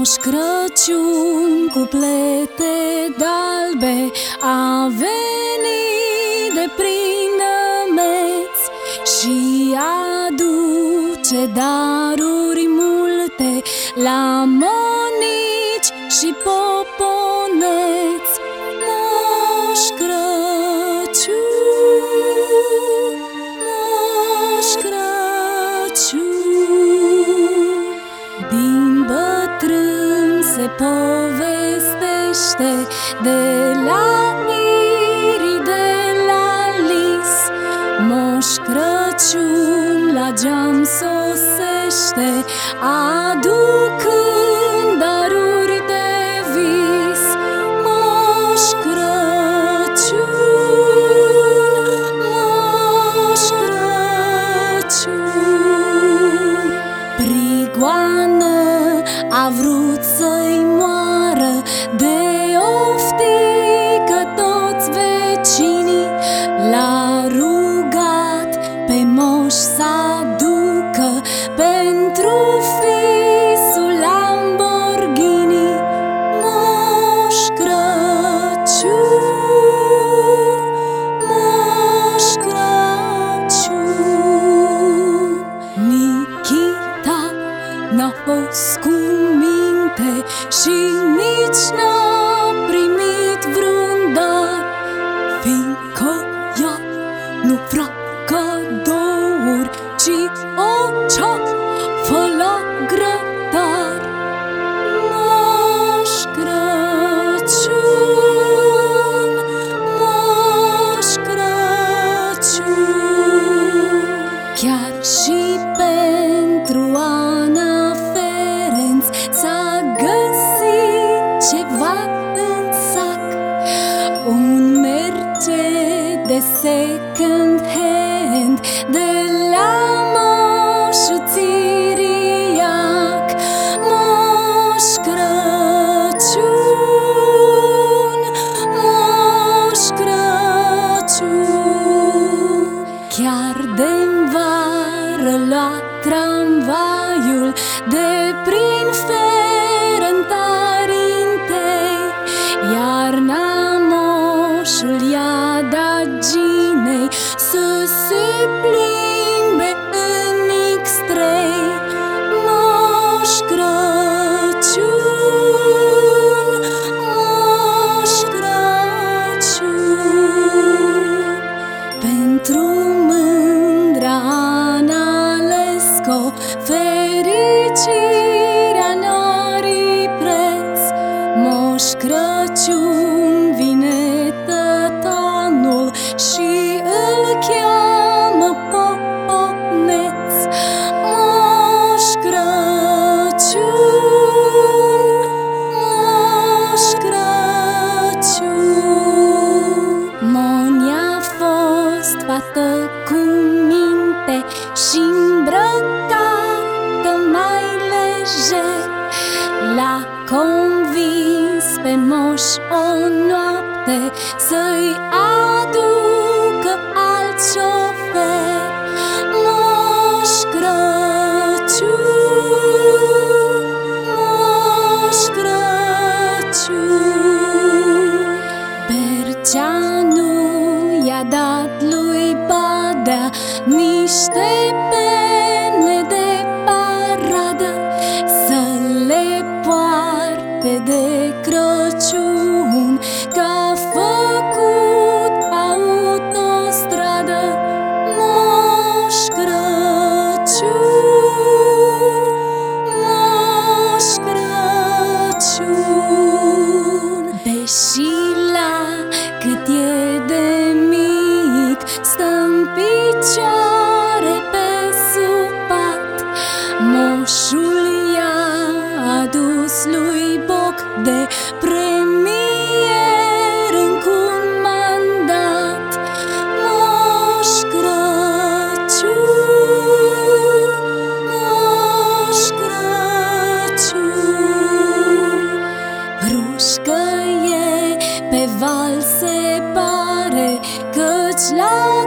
Moș Crăciun cu plete d'albe a venit de prin nămeți și aduce daruri multe la monici și poponeți. Moș Crăciun, Moș Crăciun, din bătrân se povestește, de la iri, de la lis. Moș Crăciun la geam sosește, aducând daruri de vis. Moș Crăciun, Moș Crăciun, prigoană a vrut să-i moară, de oftică toți vecinii. L-a rugat pe moș să-aducă pentru fisul Lamborghini. Moș Crăciun, Moș Crăciun, Nichita n-a fost cu minte și nici n-a primit vreun dar, fiindcă ea nu vrea cadouri, ci o ceafă la grătar. Moș Crăciun, Moș Crăciun, chiar și pentru Ana Ferenț s-a găsit ceva în sac, un Mercedes second hand de la moșul țiriac. Moș Crăciun, Moș Crăciun, chiar de-n vară lua tramvaiul de prin Ferentarintei, iarna moșul i-a dat ginei să se plimbe în X3. Moș Crăciun, Moș Crăciun, pentru mândra Ana Lesco fericirea n-are preț. Moș Crăciun vine tătanul și îl cheamă poponeț. Moș Crăciun, Moș Crăciun, Monia-a fost fată cu minte și îmbrăcată mai lejer. L-a convins pe moș o noapte să-i aducă alt șofer. Moș Crăciun, Moș Crăciun, Berceanu i-a dat lui Badea niște pene de paradă să le poarte de Crăciun, că-a făcut autostradă. Moș Crăciun, Moș Crăciun, deși la cât e de mic stă-n picioare pe sub pat, moșul i-a adus lui Boc de premier încă un mandat. Moș Crăciun, Moș Crăciun, Hrușcă e pe val se pare, căci la